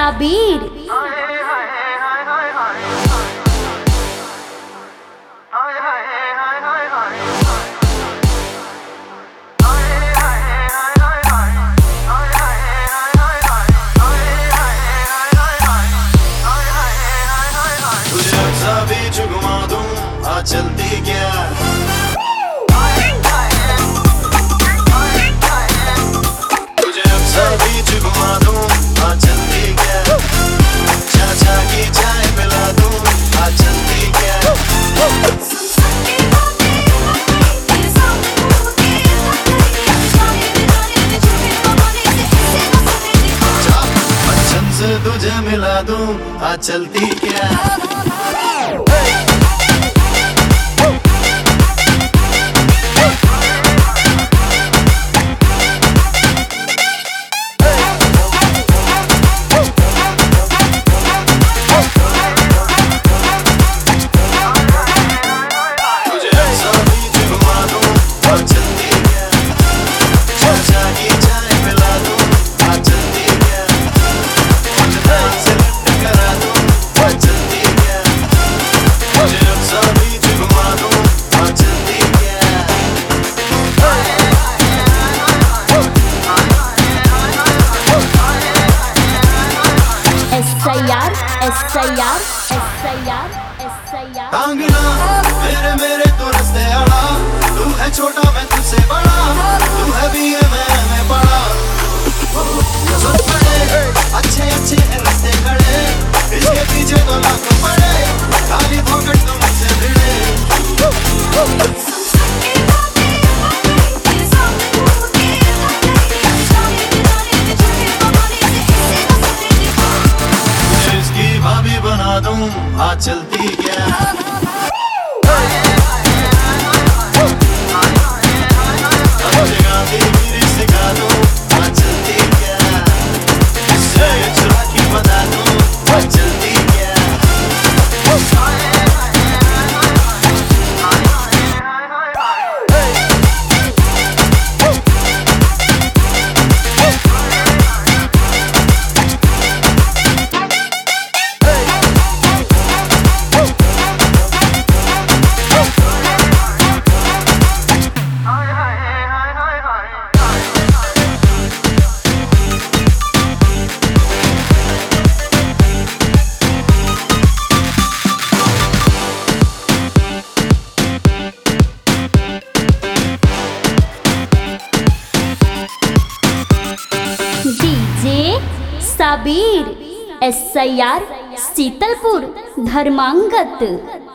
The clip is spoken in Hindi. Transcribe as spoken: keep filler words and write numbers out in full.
साबिर। चलती क्या तुझे अब सभी चुगमा दूं, आ चलती क्या चाचा की चाय पिला दूं, आ चलती क्या बच्चन से तुझे मिला दूं, आ चलती क्या आंगना मेरे मेरे तो रस्ते आड़ा, तू है छोटा मैं तुझसे बड़ा, तू है भी है मैं मैं बड़ा। नजर पड़े अच्छे अच्छे हैं रस्ते खड़े, इसके पीछे तो लाखों पड़े, खाली भौंकट तो मुझसे भिड़े। तुझे इसकी भाभी बना दूं, आ चलती क्या Sabir, S I R Sheetalpur धर्मांगत।